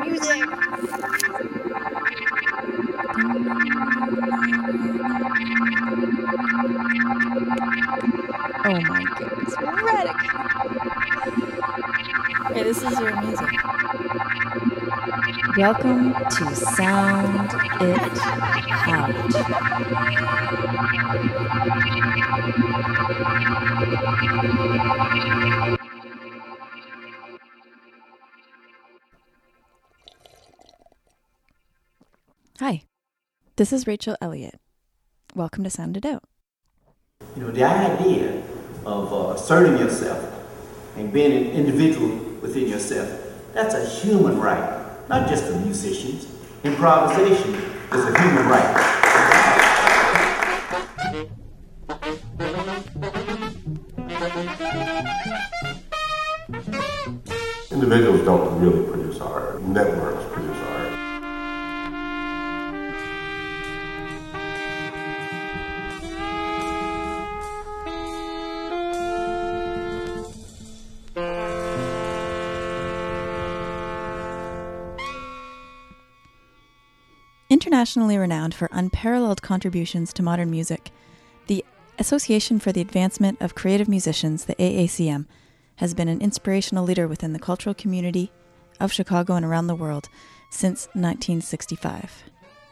music. Oh my goodness. Radic. Okay, this is your music. Welcome to Sound It Out. Hi, this is Rachel Elliott. Welcome to Sound It Out. You know, the idea of asserting yourself and being an individual within yourself, that's a human right, not just for musicians. Improvisation is a human right. Individuals don't really produce art. Networks produce art. Internationally renowned for unparalleled contributions to modern music, the Association for the Advancement of Creative Musicians, the AACM, has been an inspirational leader within the cultural community of Chicago and around the world since 1965.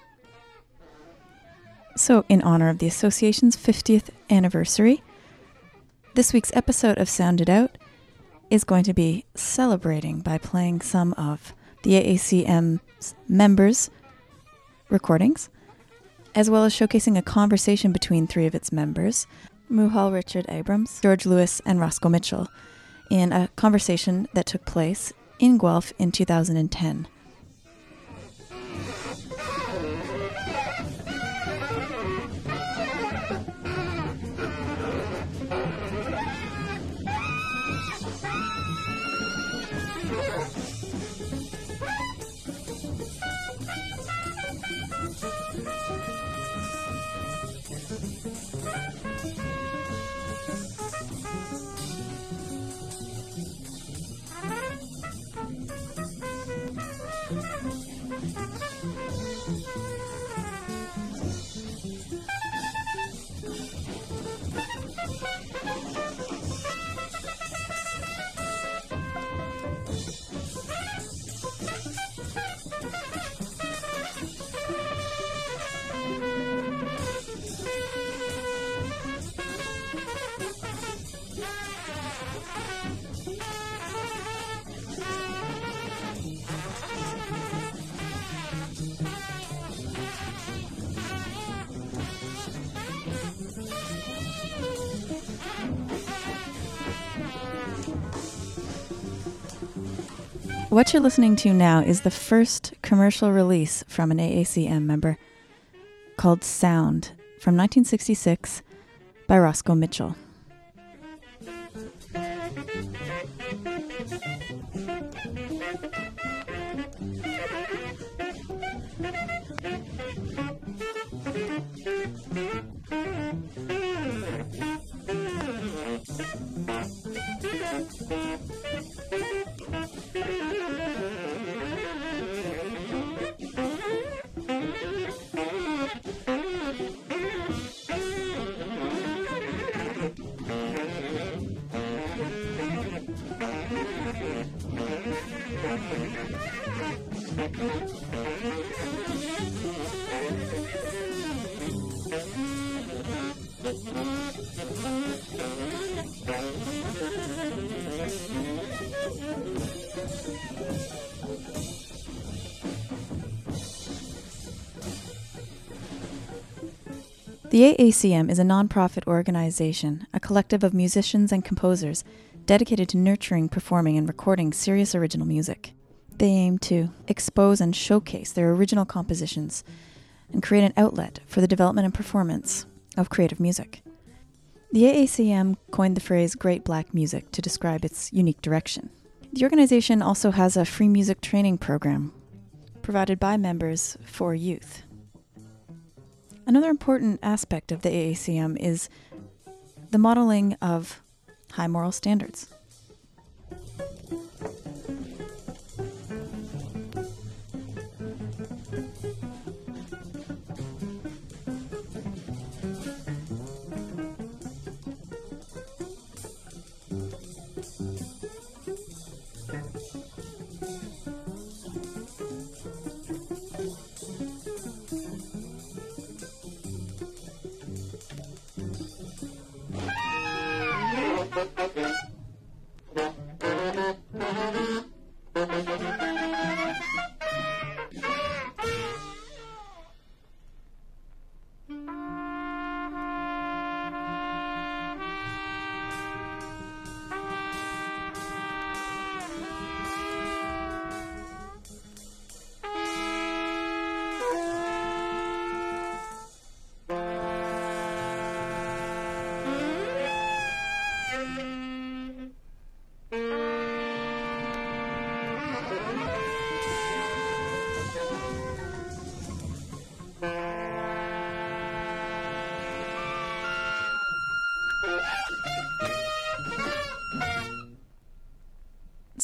So, in honor of the association's 50th anniversary, this week's episode of Sound It Out is going to be celebrating by playing some of the AACM's members' recordings, as well as showcasing a conversation between three of its members, Muhal Richard Abrams, George Lewis, and Roscoe Mitchell, in a conversation that took place in Guelph in 2010. What you're listening to now is the first commercial release from an AACM member called Sound from 1966 by Roscoe Mitchell. The AACM is a nonprofit organization, a collective of musicians and composers dedicated to nurturing, performing, and recording serious original music. They aim to expose and showcase their original compositions and create an outlet for the development and performance of creative music. The AACM coined the phrase Great Black Music to describe its unique direction. The organization also has a free music training program provided by members for youth. Another important aspect of the AACM is the modeling of high moral standards.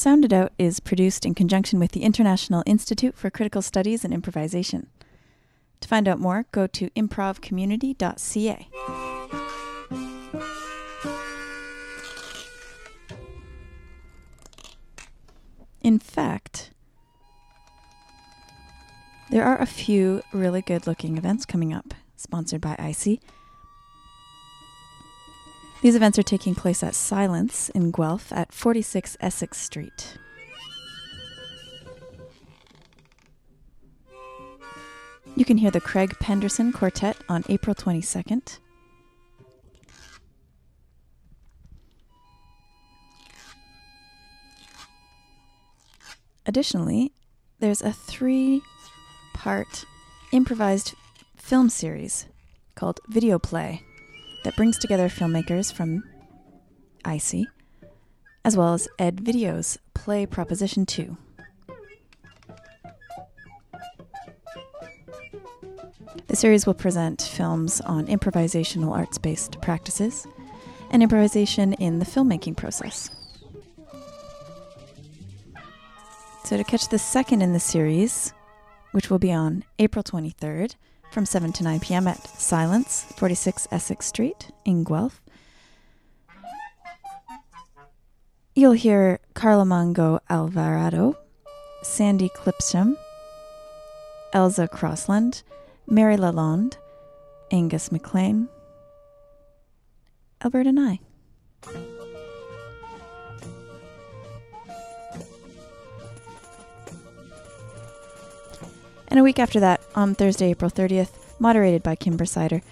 Sound It Out is produced in conjunction with the International Institute for Critical Studies and Improvisation. To find out more, go to improvcommunity.ca. In fact, there are a few really good-looking events coming up, sponsored by ICEY. These events are taking place at Silence in Guelph at 46 Essex Street. You can hear the Craig Penderson Quartet on April 22nd. Additionally, there's a 3-part improvised film series called Video Play that brings together filmmakers from ICEY, as well as Ed Video's Play Proposition 2. The series will present films on improvisational arts-based practices and improvisation in the filmmaking process. So to catch the second in the series, which will be on April 23rd, from 7 to 9 p.m. at Silence, 46 Essex Street in Guelph. You'll hear Carla Mongo Alvarado, Sandy Clipsham, Elza Crossland, Mary Lalonde, Angus McLean, Alberta Nye. And a week after that, on Thursday, April 30th, moderated by Kimber Sider,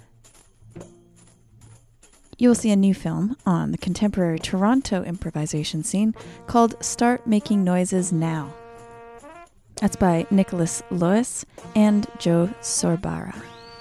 you will see a new film on the contemporary Toronto improvisation scene called Start Making Noises Now. That's by Nicholas Lois and Joe Sorbara.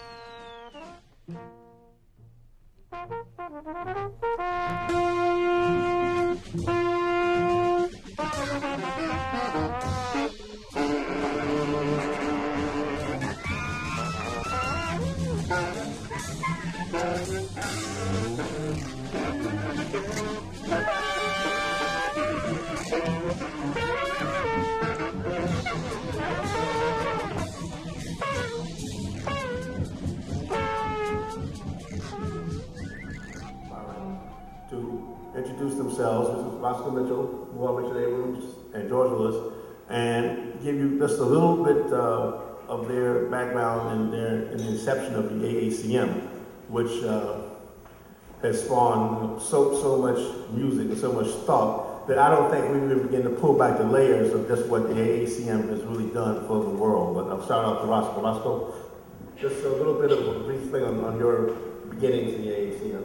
Introduce themselves. This is Roscoe Mitchell, Richard Abrams, and George Lewis, and give you just a little bit of their background in the inception of the AACM, which has spawned so much music and so much thought that I don't think we even begin to pull back the layers of just what the AACM has really done for the world. But I'll start off to Roscoe. Roscoe, just a little bit of a brief thing on your beginnings in the AACM.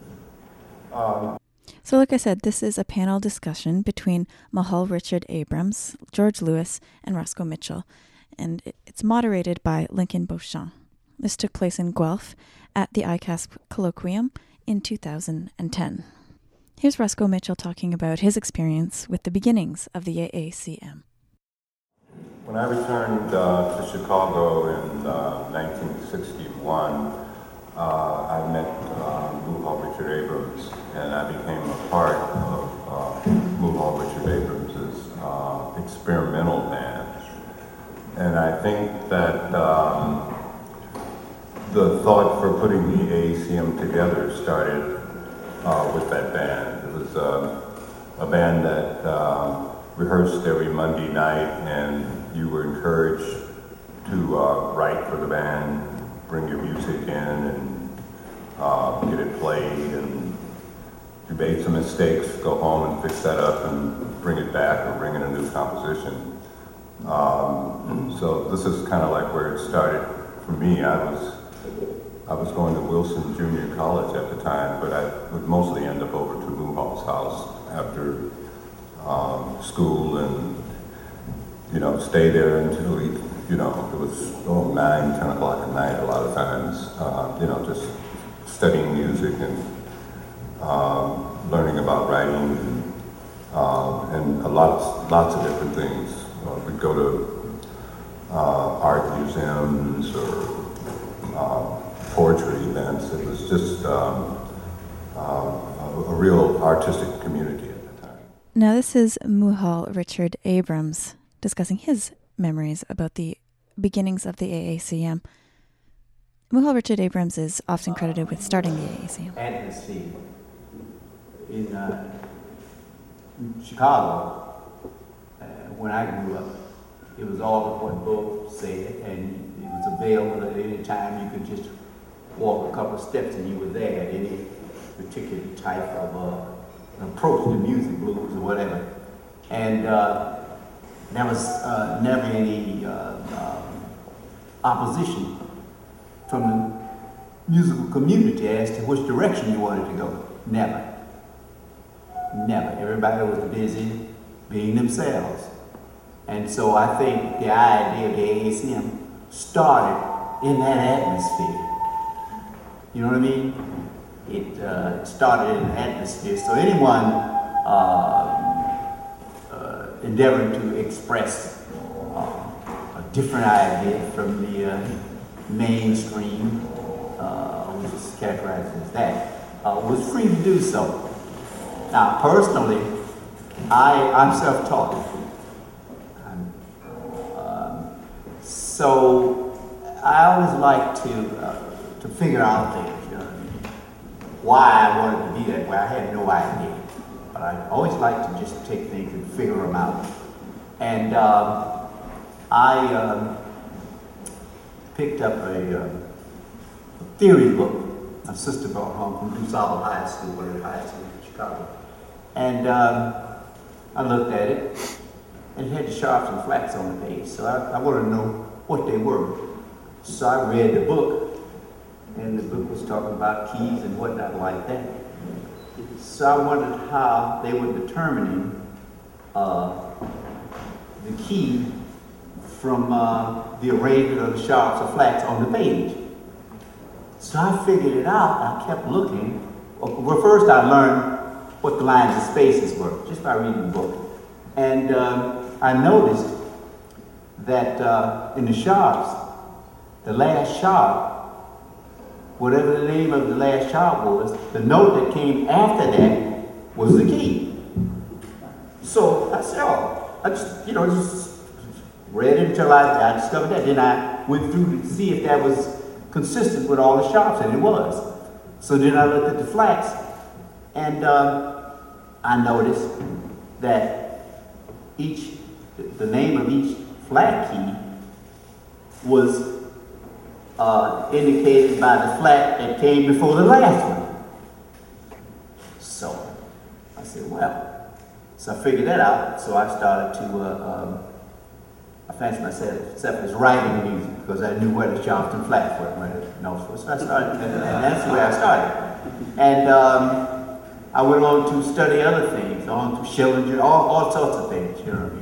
So like I said, this is a panel discussion between Mahal Richard Abrams, George Lewis, and Roscoe Mitchell, and it's moderated by Lincoln Beauchamp. This took place in Guelph at the ICASP Colloquium in 2010. Here's Roscoe Mitchell talking about his experience with the beginnings of the AACM. When I returned to Chicago in 1961, I met Mahal Richard Abrams, and I became a part of Mahal Richard Abrams' experimental band. And I think that the thought for putting the AACM together started with that band. It was a band that rehearsed every Monday night, and you were encouraged to write for the band, bring your music in, and get it played, and if you made some mistakes, go home and fix that up and bring it back or bring in a new composition. So this is kind of like where it started for me. I was going to Wilson Junior College at the time, but I would mostly end up over to Mahal's house after school and, stay there until it was 9, 10 o'clock at night a lot of times, just studying music and learning about writing and lots of different things. We'd go to art museums or poetry events. It was just a real artistic community at the time. Now this is Muhal Richard Abrams discussing his memories about the beginnings of the AACM. Muhal Richard Abrams is often credited with starting the AACM. Atmosphere in Chicago, when I grew up, it was all of what Bo said, and it was available at any time. You could just walk a couple of steps and you were there at any particular type of approach to music, blues or whatever. And there was never any opposition from the musical community as to which direction you wanted to go. Never. Never. Everybody was busy being themselves. And so I think the idea of the AACM started in that atmosphere. You know what I mean? It started in an atmosphere. So anyone endeavoring to express a different idea from the mainstream, which is characterized as that, was free to do so. Now, personally, I'm self-taught. So I always like to figure out things. Why I wanted to be that way, I had no idea. But I always like to just take things and figure them out. And I picked up a theory book my sister brought home from DuSable High School, Willard High School in Chicago. And I looked at it, and it had the sharps and flats on the page. So I wanted to know what they were. So I read the book, and the book was talking about keys and whatnot like that. So I wondered how they were determining the key from the arrangement of the sharps or flats on the page. So I figured it out. I kept looking. Well, first I learned what the lines and spaces were, just by reading the book. And I noticed that in the sharps, the last sharp, whatever the name of the last sharp was, the note that came after that was the key. So I said, I just read it until I discovered that. Then I went through to see if that was consistent with all the sharps, and it was. So then I looked at the flats, and I noticed that the name of each flat key was indicated by the flat that came before the last one. So I said, well, so I figured that out. So I started to, I fancied myself as writing music because I knew where the sharps and flats were, where the notes were. So I started, and that's the way I started. And I went on to study other things, on to Schillinger, all sorts of things, you know what I mean?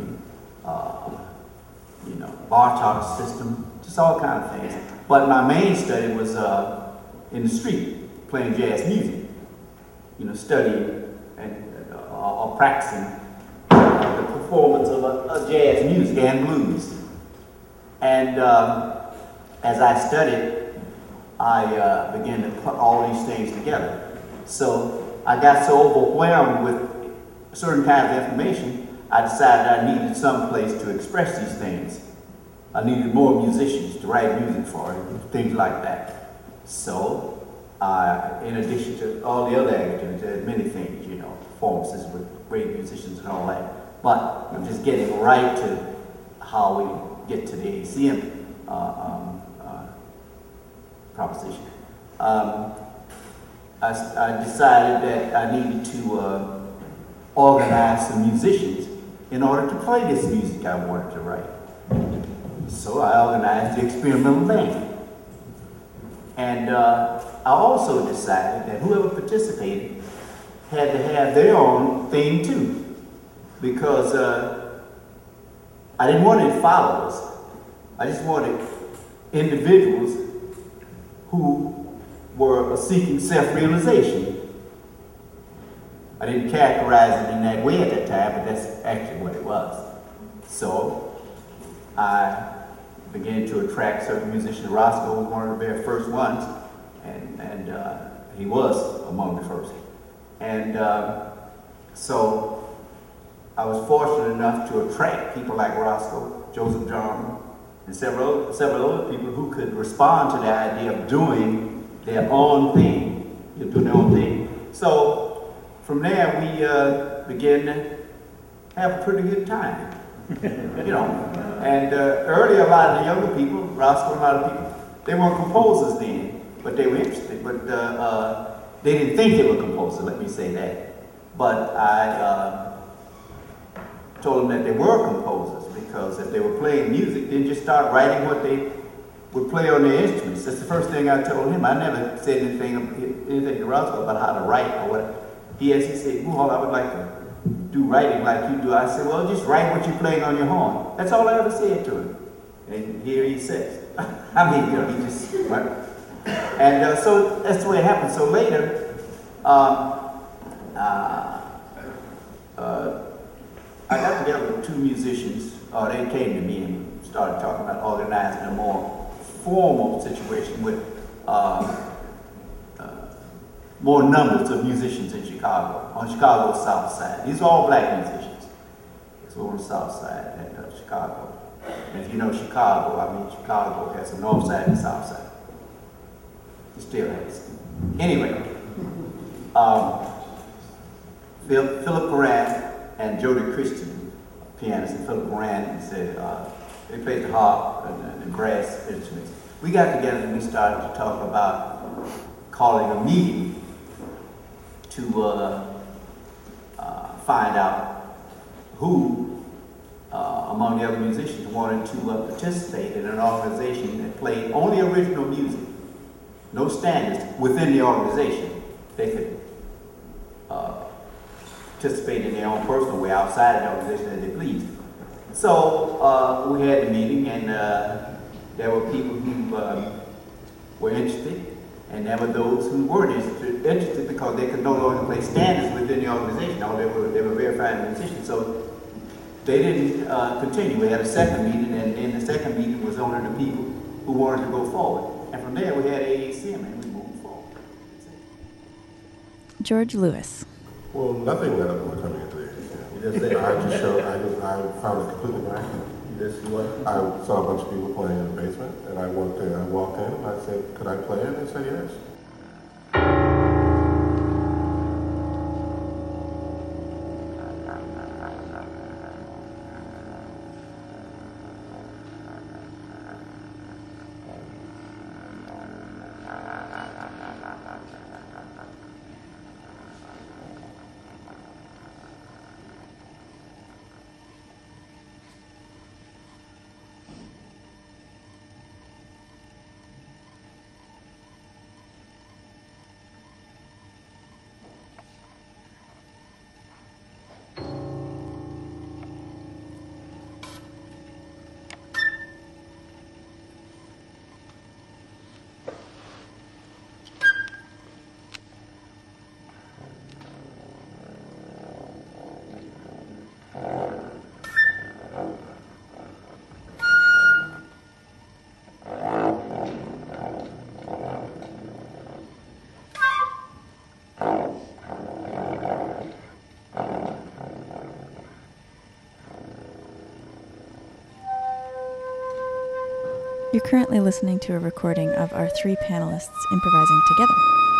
Bartok's system, just all kinds of things. But my main study was in the street, playing jazz music, studying or practicing the performance of jazz music and blues. And as I studied, I began to put all these things together. So I got so overwhelmed with certain kinds of information, I decided I needed some place to express these things. I needed more musicians to write music for, things like that. So, in addition to all the other activities, there's many things, performances with great musicians and all that. But I'm just getting right to how we get to the AACM proposition. I decided that I needed to organize some musicians in order to play this music I wanted to write. So I organized the experimental band. And I also decided that whoever participated had to have their own thing too. Because I didn't want any followers. I just wanted individuals who were seeking self-realization. I didn't characterize it in that way at that time, but that's actually what it was. So I began to attract certain musicians. Roscoe was one of the very first ones, and he was among the first. And so I was fortunate enough to attract people like Roscoe, Joseph Jarman, and several other people who could respond to the idea of doing their own thing, doing their own thing. So from there, we began to have a pretty good time, And early, a lot of the younger people, Roscoe and a lot of people, they weren't composers then, but they were interested. But they didn't think they were composers, let me say that. But I told them that they were composers, because if they were playing music, then just start writing what they would play on their instruments. That's the first thing I told him. I never said anything to Roscoe about how to write or what. He said, "Well, I would like to do writing like you do." I said, "Well, just write what you're playing on your horn." That's all I ever said to him. And here he sits. I mean, he just, right? And so that's the way it happened. So later, I got together with two musicians. They came to me and started talking about organizing a more formal situation with more numbers of musicians in Chicago, on Chicago's South Side. These are all black musicians. So on the South Side of Chicago. And if you know Chicago, Chicago has a North Side and a South Side. It still has. Anyway, Philip Moran and Jody Christian, pianist, and Philip Moran said, they played the harp and brass instruments. We got together and we started to talk about calling a meeting to find out who among the other musicians wanted to participate in an organization that played only original music, no standards within the organization. They could participate in their own personal way outside of the organization as they pleased. So we had the meeting, and there were people who were interested, and there were those who weren't interested because they could no longer play standards within the organization. No, they were very fine musicians, so they didn't continue. We had a second meeting, and in the second meeting was only the people who wanted to go forward. And from there, we had AACM, and we moved forward. George Lewis. Well, nothing led up to coming into the AACM. You just say, I found it completely by accident. you just what? I saw a bunch of people playing in the basement, and I walked in, and I said, "Could I play it?" They said yes. You're currently listening to a recording of our three panelists improvising together.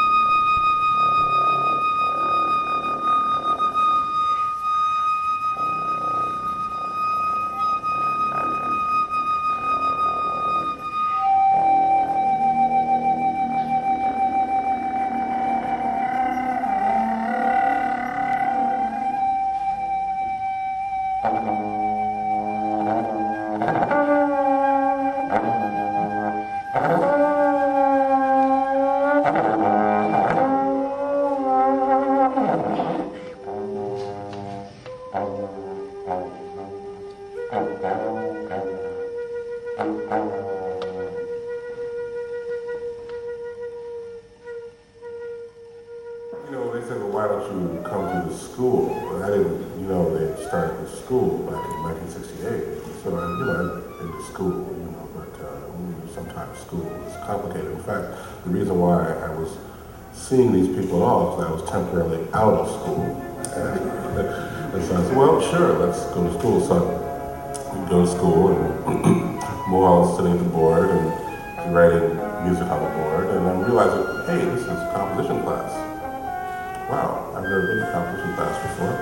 They said, "Well, why don't you come to the school?" But I didn't, they started the school back in 1968. So I'd been to school, but sometimes school is complicated. In fact, the reason why I was seeing these people off is I was temporarily out of school. And so I said, well, sure, let's go to school. So I go to school, and Muhal is sitting at the board and writing music on the board, and I'm realizing, hey, this is composition class. Wow, I've never been to composition class before.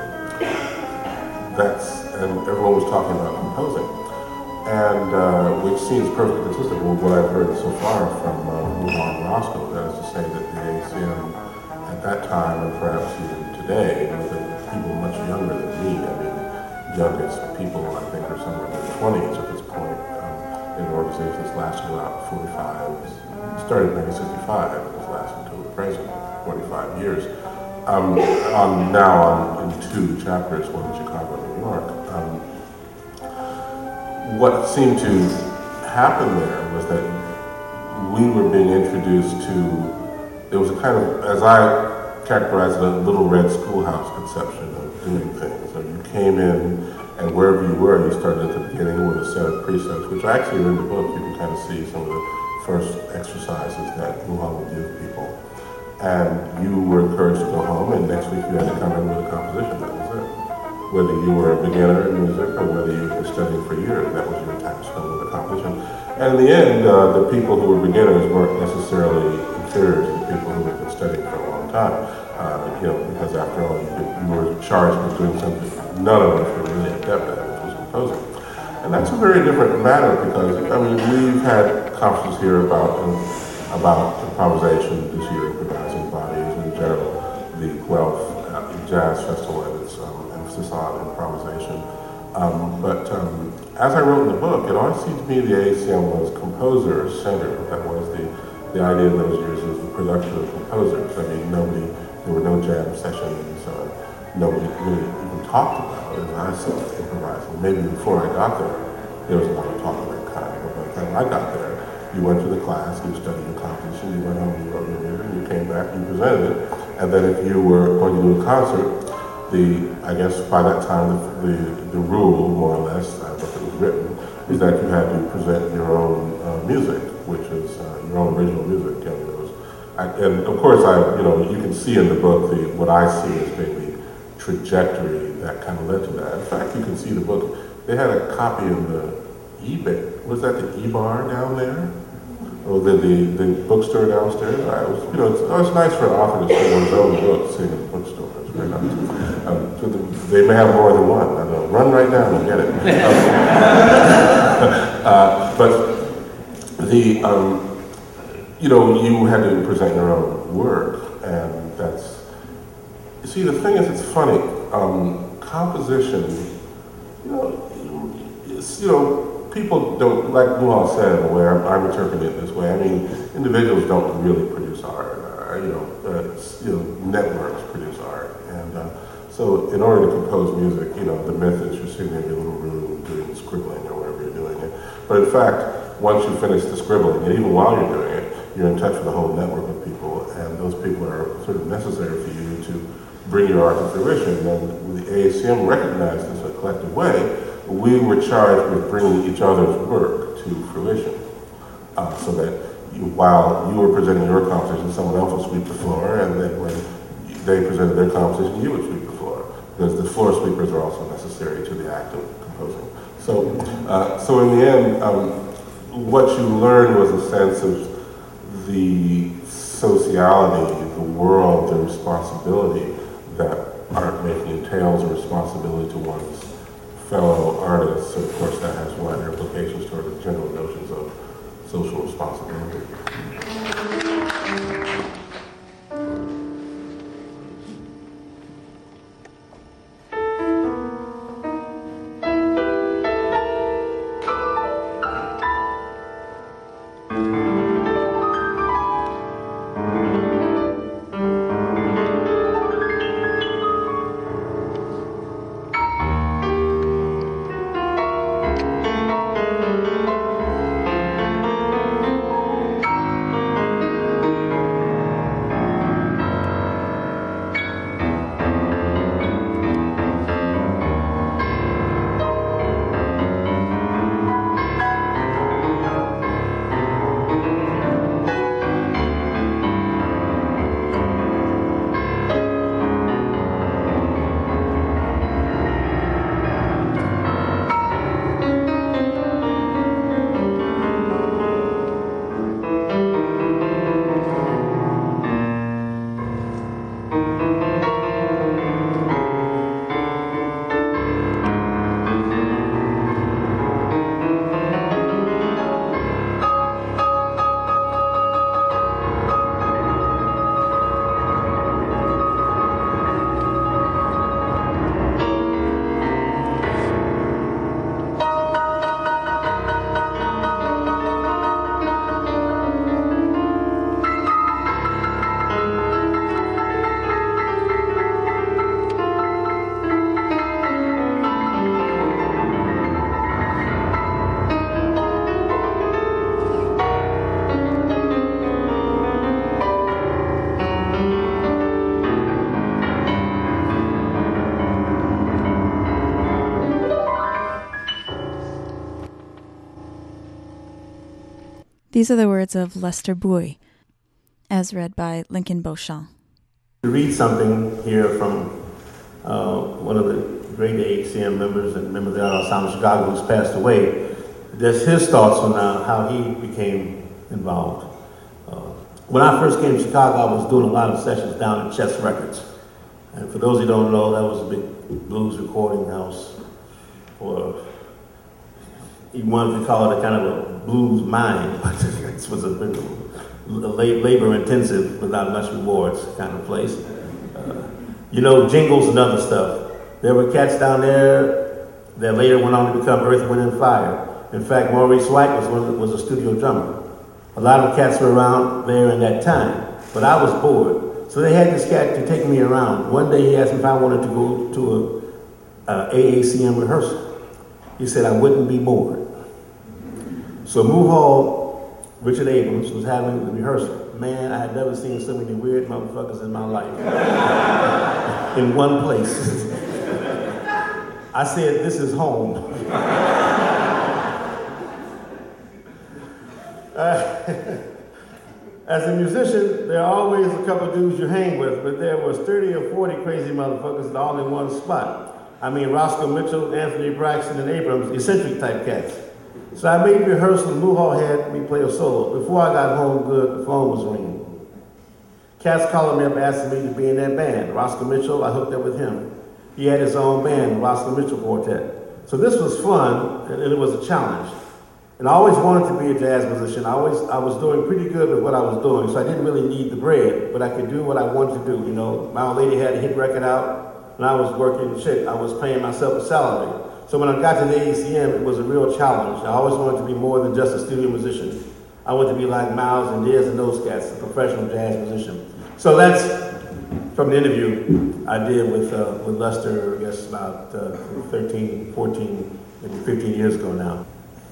And everyone was talking about composing, and which seems perfectly consistent with what I've heard so far from Muhal and Roscoe. That is to say that the ACM at that time, and perhaps even today, was people much younger than me. I mean, youngest people, I think, are somewhere in their 20s at this point. In an organization that's lasted about 45, started in 1965, and has lasted until the present, 45 years. I'm now in two chapters, one in Chicago and New York. What seemed to happen there was that we were being introduced to, there was a kind of, as I characterized it, a little red schoolhouse conception of doing things. So you came in, and wherever you were, you started at the beginning with a set of precepts, which actually are in the book. You can kind of see some of the first exercises that Muhal would give people. And you were encouraged to go home, and next week you had to come in with a composition. That was it. Whether you were a beginner in music or whether you had been studying for years, that was your task, come with a composition. And in the end, the people who were beginners weren't necessarily inferior to the people who had been studying for a long time. Because after all, you were charged with doing something none of us were really adept at, which was composing. And that's a very different matter because, I mean, we've had conferences here about improvisation this year, improvising bodies in general, the Guelph Jazz Festival and its emphasis on improvisation. But as I wrote in the book, it always seemed to me the ACM was composer-centered. That was the idea in those years was the production of composers. I mean, there were no jam sessions. Nobody really even talked about it, as I saw it, improvising. Maybe before I got there was a lot of talk of that kind. But by the time I got there, you went to the class, you studied your composition, you went home, you wrote your music, you came back, you presented it, and then if you were going to do a concert, I guess by that time the rule, more or less, what it was written, is that you had to present your own music, which is your own original music. And of course, you can see in the book what I see as being the trajectory that kind of led to that. In fact, you can see the book. They had a copy in the eBay. Was that the E-Bar down there? Or the bookstore downstairs? It's always nice for an author to sell his own books in a bookstore. It's very nice. They may have more than one. I don't know. Run right down and get it. But you had to present your own work, and that's. You see, the thing is, it's funny. Composition, people don't, like Muhal said, in a way, I'm interpreting it this way. I mean, individuals don't really produce art. Networks produce art, and so in order to compose music, the myth is you're sitting in your little room doing scribbling or whatever you're doing it. But in fact, once you finish the scribbling, and even while you're doing it, you're in touch with a whole network of people, and those people are sort of necessary for you to bring your art to fruition. And the ACM recognized this in a collective way. We were charged with bringing each other's work to fruition, so that while you were presenting your composition, someone else would sweep the floor, and then when they presented their composition, you would sweep the floor, because the floor sweepers are also necessary to the act of composing. So in the end, what you learned was a sense of the sociality, the world, the responsibility that art making entails, a responsibility to one's fellow artists. And of course, that has wider implications toward the general notions of social responsibility. These are the words of Lester Bowie, as read by Lincoln Beauchamp. To read something here from one of the great AACM members and member of the Art Ensemble of Chicago who's passed away, just his thoughts on how he became involved. When I first came to Chicago, I was doing a lot of sessions down at Chess Records. And for those who don't know, that was a big blues recording house, or you wanted to call it a kind of a blues mine, but it was a labor-intensive, without much rewards kind of place. Jingles and other stuff. There were cats down there that later went on to become Earth, Wind, and Fire. In fact, Maurice White was a studio drummer. A lot of cats were around there in that time, but I was bored. So they had this cat to take me around. One day he asked me if I wanted to go to a AACM rehearsal. He said I wouldn't be bored. So Moo Hall, Richard Abrams, was having the rehearsal. Man, I had never seen so many weird motherfuckers in my life. In one place. I said, this is home. As a musician, there are always a couple of dudes you hang with, but there was 30 or 40 crazy motherfuckers all in one spot. I mean, Roscoe Mitchell, Anthony Braxton, and Abrams, eccentric type cats. So I made rehearsal, Moo Hall had me play a solo. Before I got home good, the phone was ringing. Cats calling me up asking me to be in that band. Roscoe Mitchell, I hooked up with him. He had his own band, the Roscoe Mitchell Quartet. So this was fun, and it was a challenge. And I always wanted to be a jazz musician. I was doing pretty good with what I was doing, so I didn't really need the bread, but I could do what I wanted to do. My old lady had a hit record out, and I was working shit. I was paying myself a salary. So when I got to the AACM, it was a real challenge. I always wanted to be more than just a studio musician. I wanted to be like Miles and Diaz and those cats, a professional jazz musician. So that's from the interview I did with Lester, I guess about 13, 14, maybe 15 years ago now.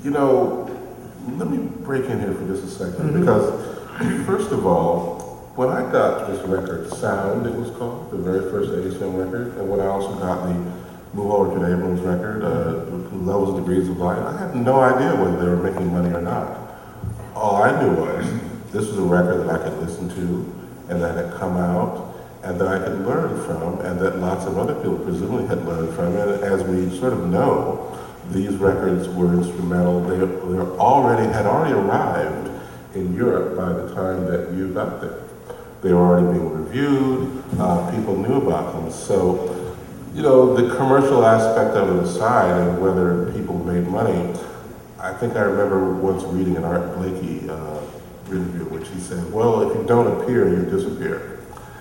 Let me break in here for just a second, because first of all, when I got this record, Sound, it was called, the very first AACM record, and when I also got the Moo Hall Richard Abrams record, Levels of Degrees of Light, I had no idea whether they were making money or not. All I knew was this was a record that I could listen to, and that had come out, and that I could learn from, and that lots of other people presumably had learned from. And as we sort of know, these records were instrumental. They had already arrived in Europe by the time that you got there. They were already being reviewed. People knew about them. So, the commercial aspect of it aside, and whether people made money, I think I remember once reading an Art Blakey interview, which he said, well, if you don't appear, you disappear.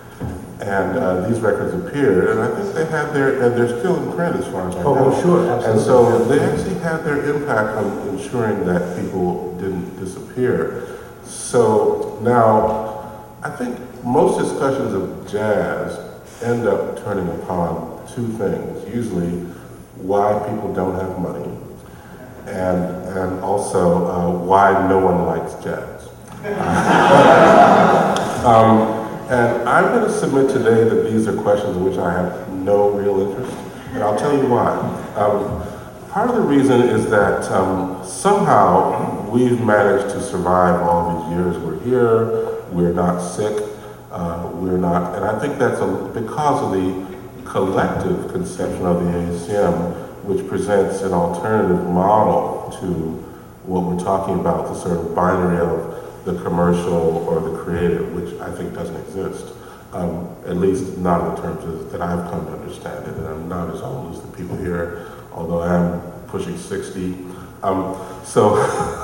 And these records appeared, and I think they had and they're still in print as far as I know. Oh, sure, absolutely. And so they actually had their impact on ensuring that people didn't disappear. So now, I think most discussions of jazz end up turning upon two things. Usually, why people don't have money, and also why no one likes jazz. And I'm going to submit today that these are questions in which I have no real interest, and I'll tell you why. Part of the reason is that somehow we've managed to survive all these years. We're here, we're not sick, and I think that's because of the collective conception of the AACM, which presents an alternative model to what we're talking about, the sort of binary of the commercial or the creative, which I think doesn't exist, at least not in the terms that I've come to understand it, and I'm not as old as the people here, although I am pushing 60. So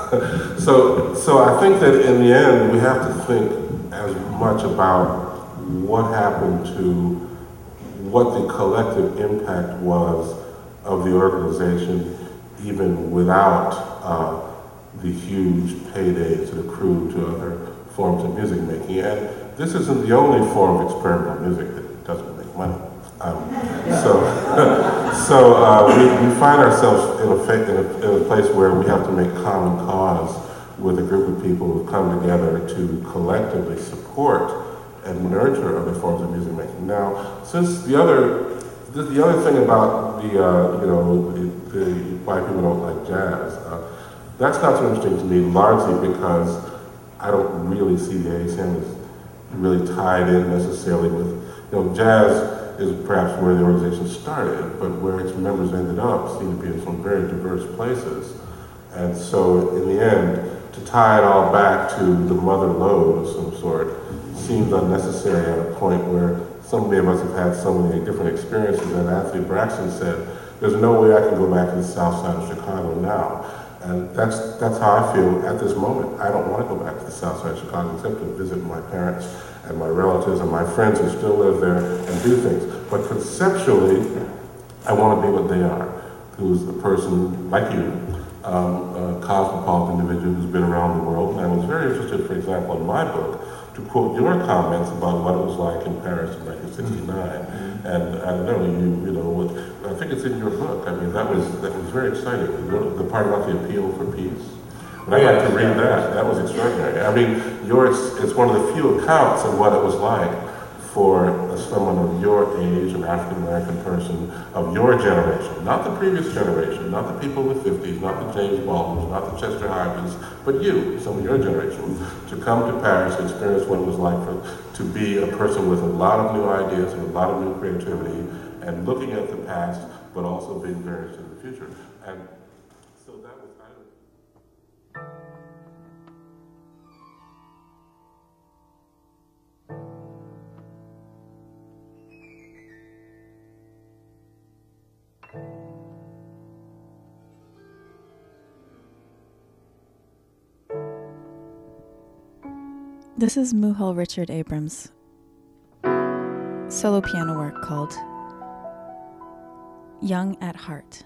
I think that in the end, we have to think as much about what happened to what the collective impact was of the organization, even without the huge paydays that accrue to other forms of music making. And this isn't the only form of experimental music that doesn't make money. We find ourselves in a place where we have to make common cause with a group of people who've come together to collectively support and nurture other forms of music making. Now, since the other thing about the why people don't like jazz, That's not so interesting to me, largely because I don't really see the ACM as really tied in necessarily with, jazz is perhaps where the organization started, but where its members ended up seem to be in some very diverse places. And so in the end, to tie it all back to the mother lode of some sort seems unnecessary at a point where so many of us have had so many different experiences. And Anthony Braxton said, there's no way I can go back to the south side of Chicago now. And that's how I feel at this moment. I don't want to go back to the south side of Chicago except to visit my parents and my relatives and my friends who still live there and do things. But conceptually, I want to be what they are, who's a person like you, a cosmopolitan individual who's been around the world. And I was very interested, for example, in my book, to quote your comments about what it was like in Paris in 1969. And I don't know, I think it's in your book. I mean, that was very exciting. The part about the appeal for peace. And I'd like to read that. That was extraordinary. I mean, it's one of the few accounts of what it was like for someone of your age, an African-American person of your generation, not the previous generation, not the people in the 50s, not the James Baldwins, not the Chester Harbins, but you, some of your generation, to come to Paris and experience what it was like to be a person with a lot of new ideas and a lot of new creativity and looking at the past, but also being very interested in the future. And so that was This is Muhal Richard Abrams' solo piano work called Young at Heart.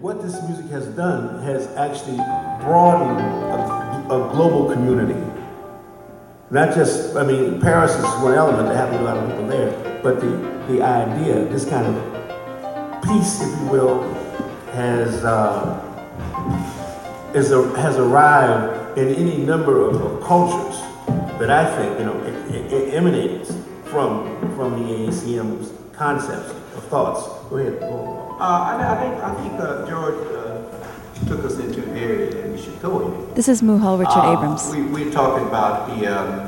what this music has done has actually broadened a global community. Not just, I mean, Paris is one element, there happen to be a lot of people there, but the idea, this kind of peace, if you will, has arrived in any number of cultures that I think, it emanates from the AACM's concepts of thoughts. Go ahead. I think George took us into an area that we should go in. This is Muhal Richard Abrams. We're talking about the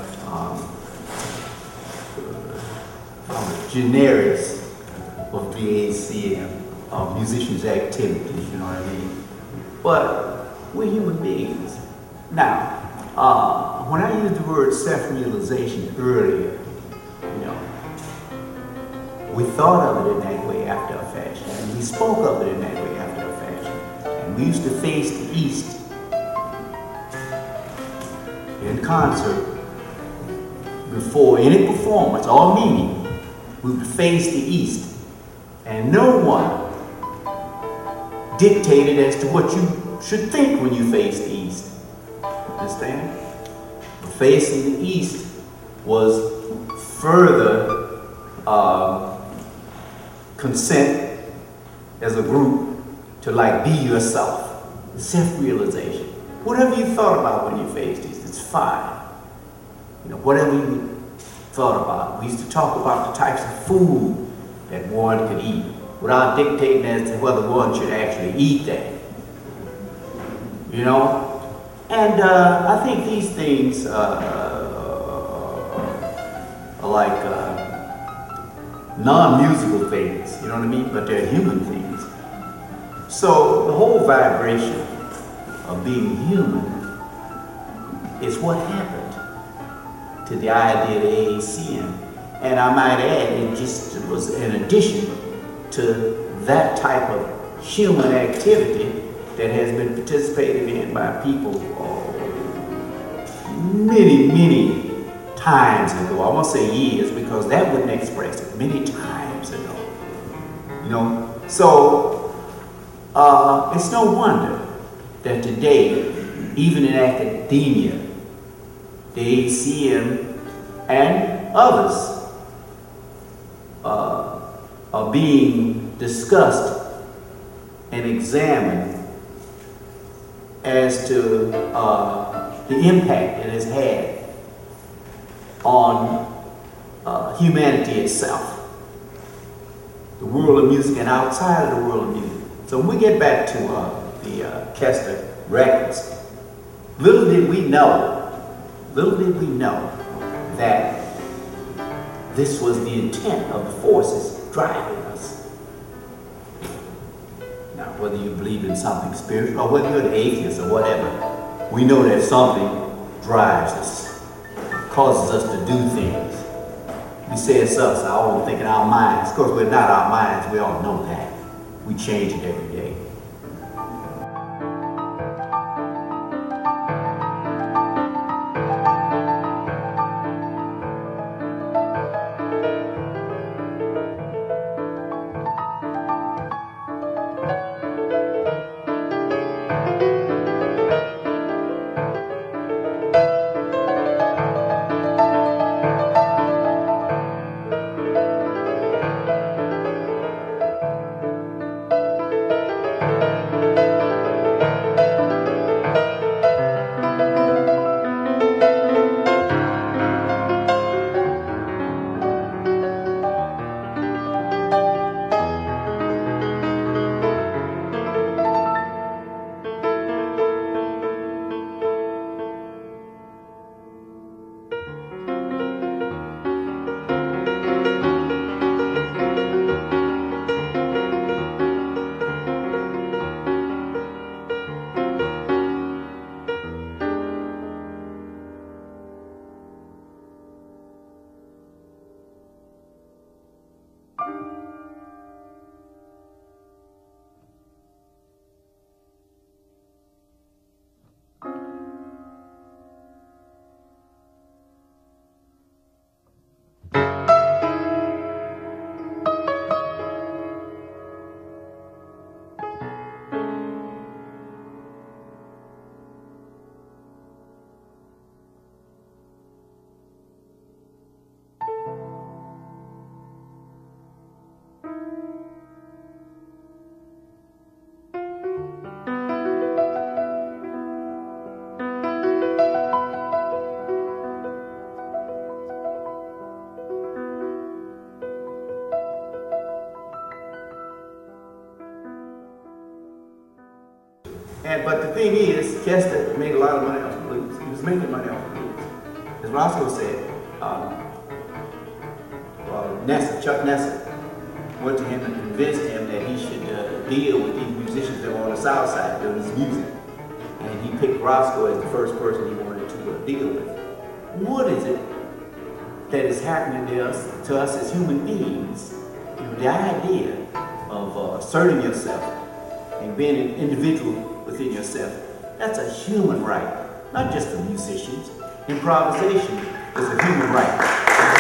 generics of the AACM, of musicians' activities, you know what I mean? But we're human beings. Now, when I used the word self-realization earlier, we thought of it in that way after a fashion, and we spoke of it in that way after a fashion. And we used to face the East in concert before any performance or meeting. We would face the East, and no one dictated as to what you should think when you face the East. Understand? Facing the East was further consent as a group to be yourself. Self-realization. Whatever you thought about when you faced East, it's fine. Whatever you thought about. We used to talk about the types of food that one could eat without dictating as to whether one should actually eat that. And I think these things are like non-musical things, you know what I mean? But they're human things. So the whole vibration of being human is what happened to the idea of the AACM. And I might add, it just was in addition to that type of human activity that has been participated in by people many, many times ago. I won't say years because that wouldn't express it. Many times ago. So it's no wonder that today, even in academia, the AACM and others are being discussed and examined as to the impact it has had on humanity itself, the world of music and outside of the world of music. So when we get back to the Kester records, little did we know that this was the intent of the forces driving us. Now, whether you believe in something spiritual or whether you're an atheist or whatever, we know that something drives us, causes us to do things. We say it's us, I always think in our minds. Of course, we're not our minds, we all know that. We change it every day. thing is, Chester made a lot of money off the blues. He was making money off the blues. As Roscoe said, Chuck Nesser went to him and convinced him that he should deal with these musicians that were on the South Side doing his music. And he picked Roscoe as the first person he wanted to deal with. What is it that is happening to us as human beings? You know, the idea of asserting yourself and being an individual within yourself, that's a human right, not just for musicians. Improvisation is a human right.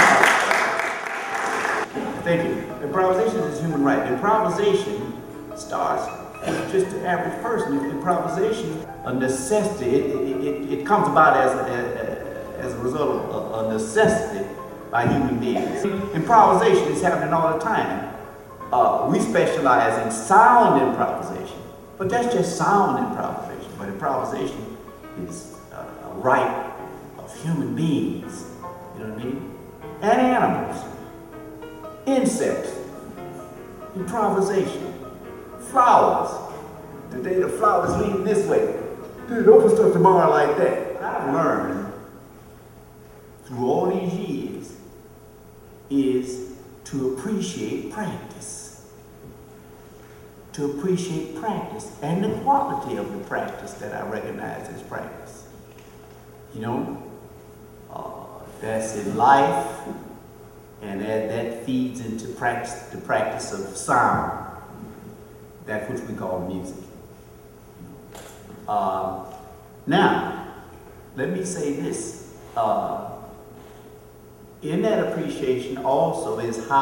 Thank you. Improvisation is a human right. Improvisation starts with just the average person. Improvisation, a necessity. It comes about as a result of a necessity by human beings. Improvisation is happening all the time. We specialize in sound improvisation, but that's just sound improvisation. But improvisation is a right of human beings, you know what I mean? And animals, insects, improvisation, flowers. Today the flowers leading this way. Dude, don't put stuff tomorrow like that. I've learned through all these years is to appreciate practice. To appreciate practice and the quality of the practice that I recognize as practice. You know, that's in life, and that feeds into the practice of sound, that which we call music. Now, let me say this. In that appreciation also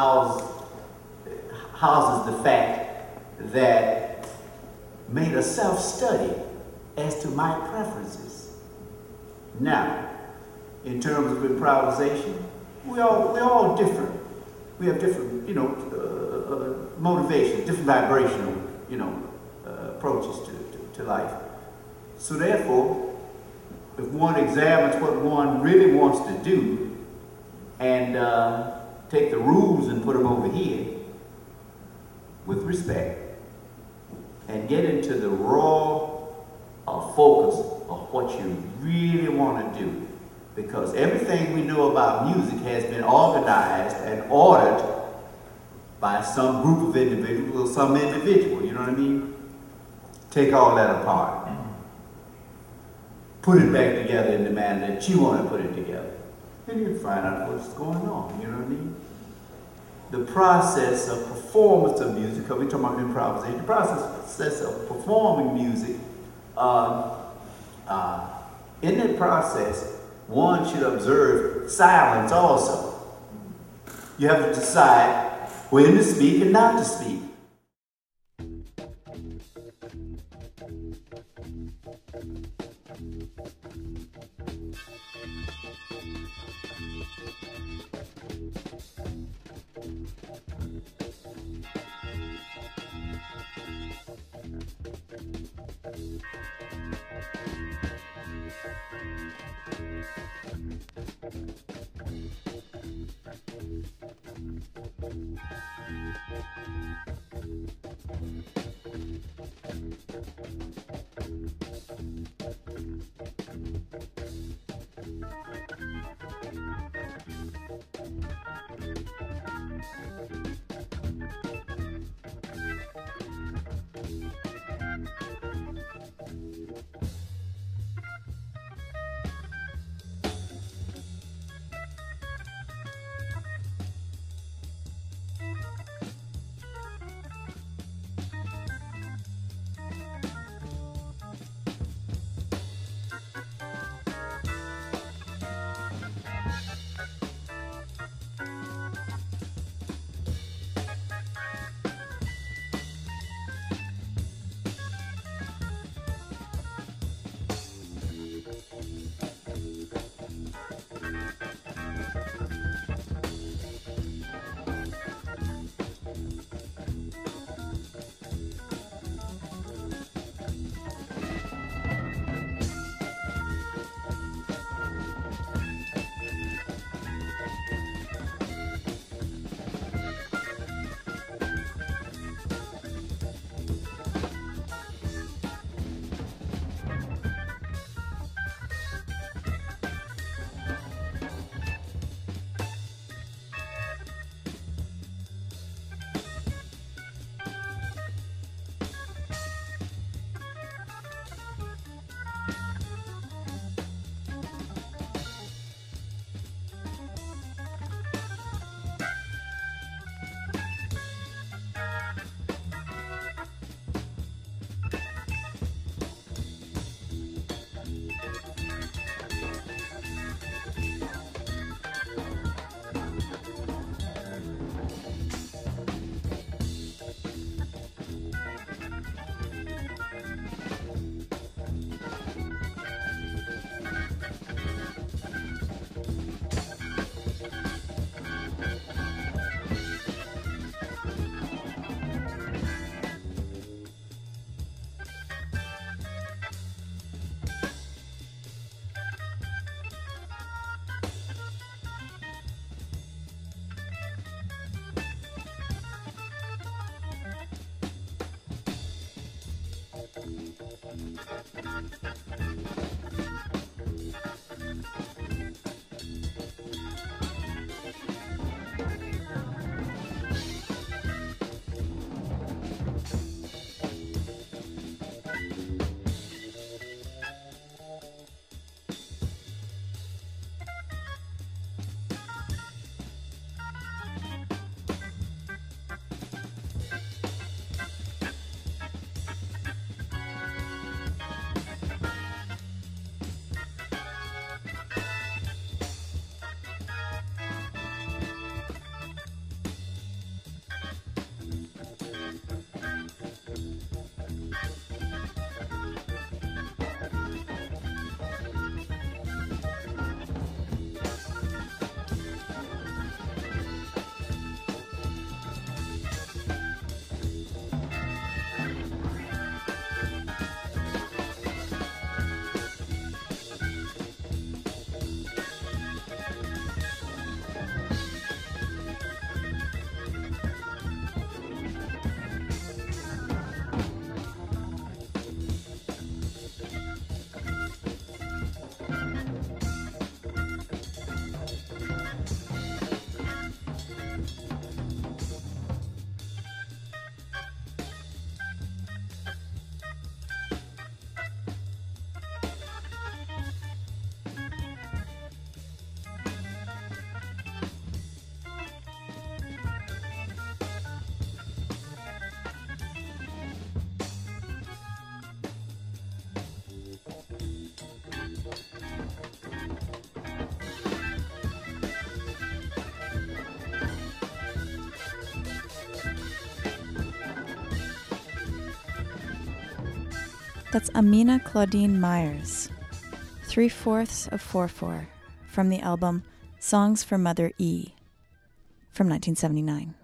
houses the fact that made a self-study as to my preferences. Now, in terms of improvisation, we're all different. We have different, motivations, different vibrational, approaches to life. So therefore, if one examines what one really wants to do and take the rules and put them over here with respect and get into the raw focus of what you really want to do, because everything we know about music has been organized and ordered by some group of individuals or some individual, you know what I mean? Take all that apart. Put it back together in the manner that you want to put it together. And you find out what's going on, you know what I mean? The process of performance of music, because we're talking about improvisation, the process of performing music, in that process, one should observe silence also. You have to decide when to speak and not to speak. That's Amina Claudine Myers, 3/4 of 4/4, from the album Songs for Mother E from 1979.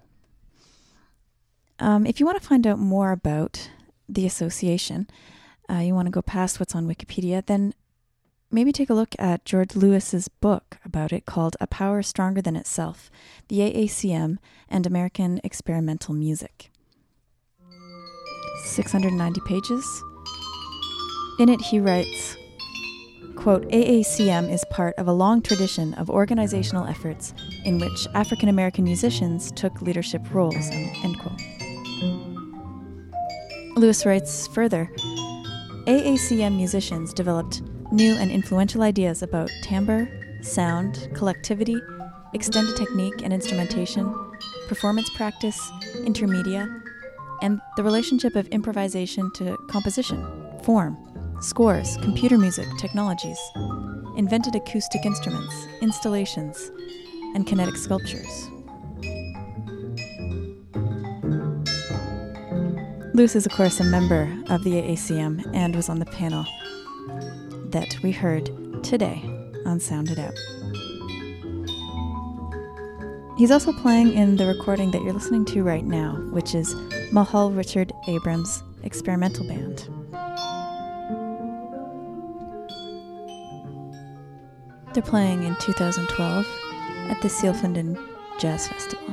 If you want to find out more about the association, you want to go past what's on Wikipedia, then maybe take a look at George Lewis's book about it called A Power Stronger Than Itself, the AACM and American Experimental Music. 690 pages. In it, he writes, quote, AACM is part of a long tradition of organizational efforts in which African American musicians took leadership roles, end quote. Lewis writes further, AACM musicians developed new and influential ideas about timbre, sound, collectivity, extended technique and instrumentation, performance practice, intermedia, and the relationship of improvisation to composition, form, scores, computer music, technologies, invented acoustic instruments, installations, and kinetic sculptures. Lewis is, of course, a member of the AACM and was on the panel that we heard today on Sound It Out. He's also playing in the recording that you're listening to right now, which is Mahal Richard Abrams' experimental band. They're playing in 2012 at the Sealfenden Jazz Festival.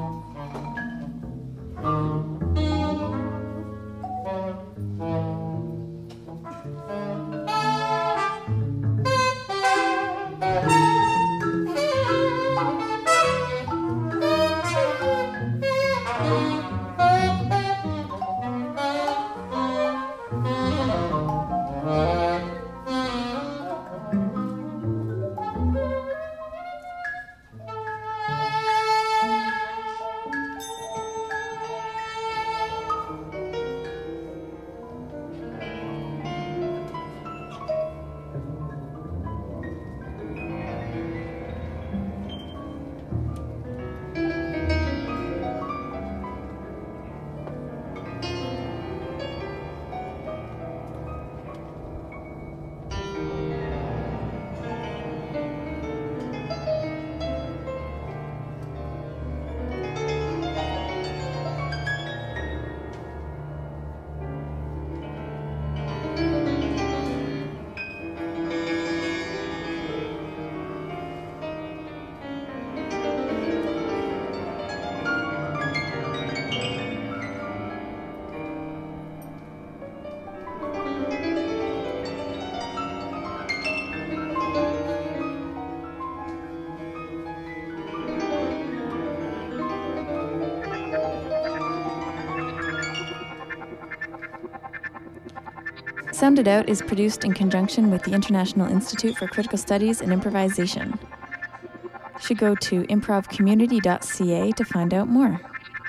Sounded Out is produced in conjunction with the International Institute for Critical Studies and Improvisation. You should go to improvcommunity.ca to find out more.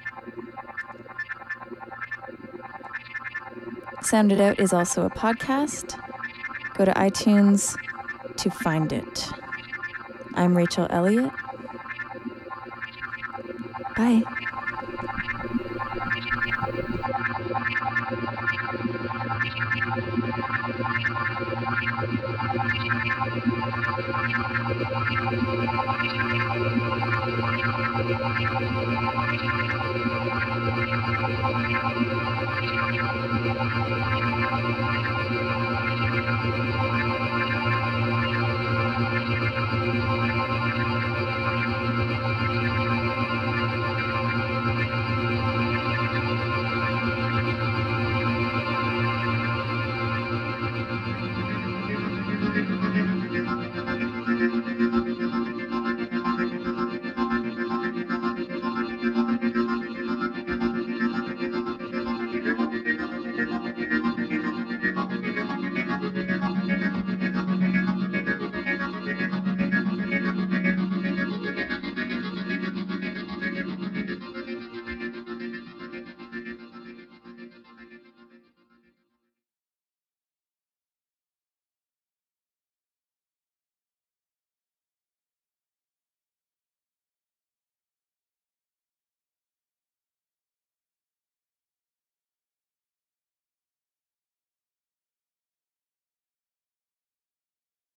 Sounded Out is also a podcast. Go to iTunes to find it. I'm Rachel Elliott. Bye.